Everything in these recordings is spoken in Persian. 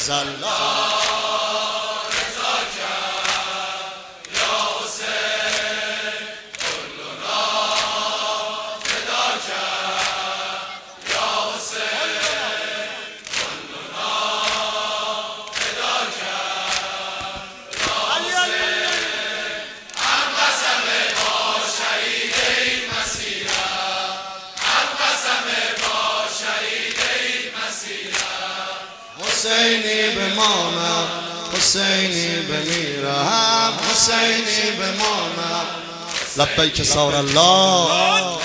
حسینی بمانم حسینی بمیرم حسینی بمانم لبیک صار الله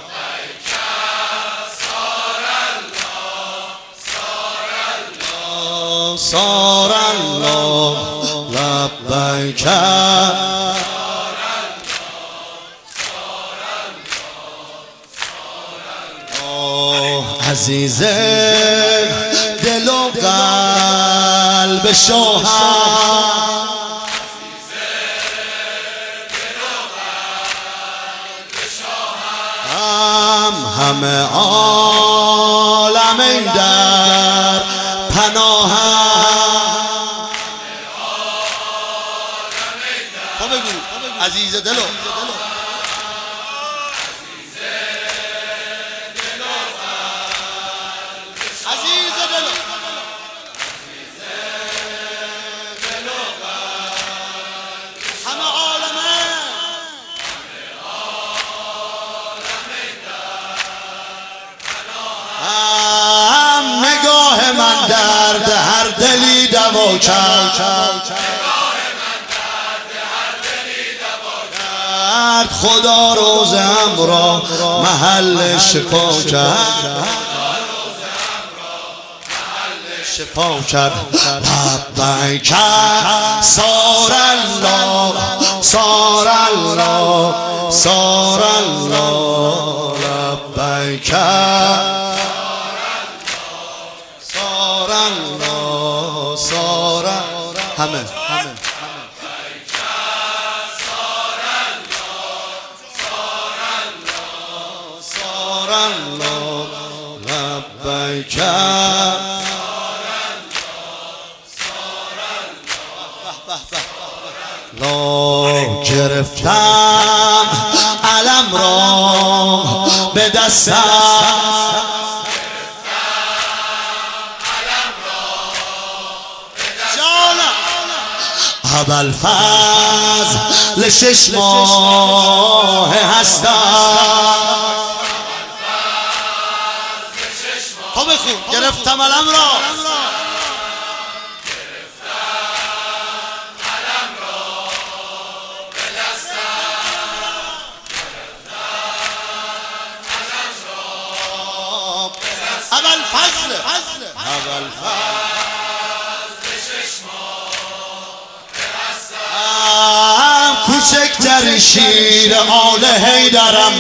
صار الله لبیک عزیز دل و قلب شوهر همه عالم در پناه عزیز دل و نگاه من درد هر دلی دوا کرد خدا روزم را محل شفا کرد لبیک صار الله صار الله صار الله لبیک همه صار الله لبیک لا گرفتم علم را به دستم ابوالفضل 6 ماه هستم تو بخون گرفتم علم را ابوالفضل کوچکترین شیر آل حیدرم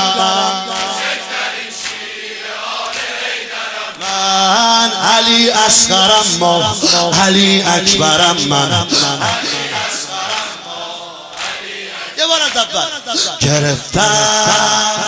من علی اصغرم علی اکبرم من یه بار از اول گرفتم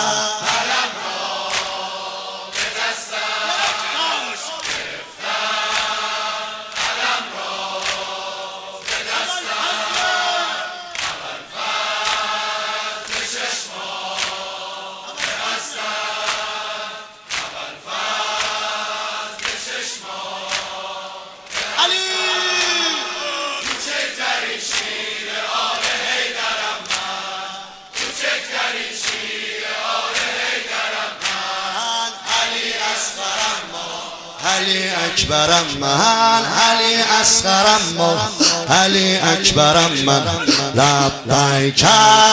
علی اکبرم من علی اصغرم علی اکبرم من لبیک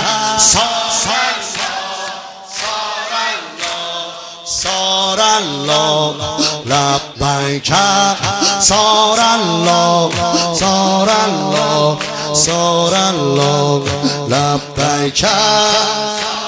صار الله لبیک صار الله صار الله صار الله لبیک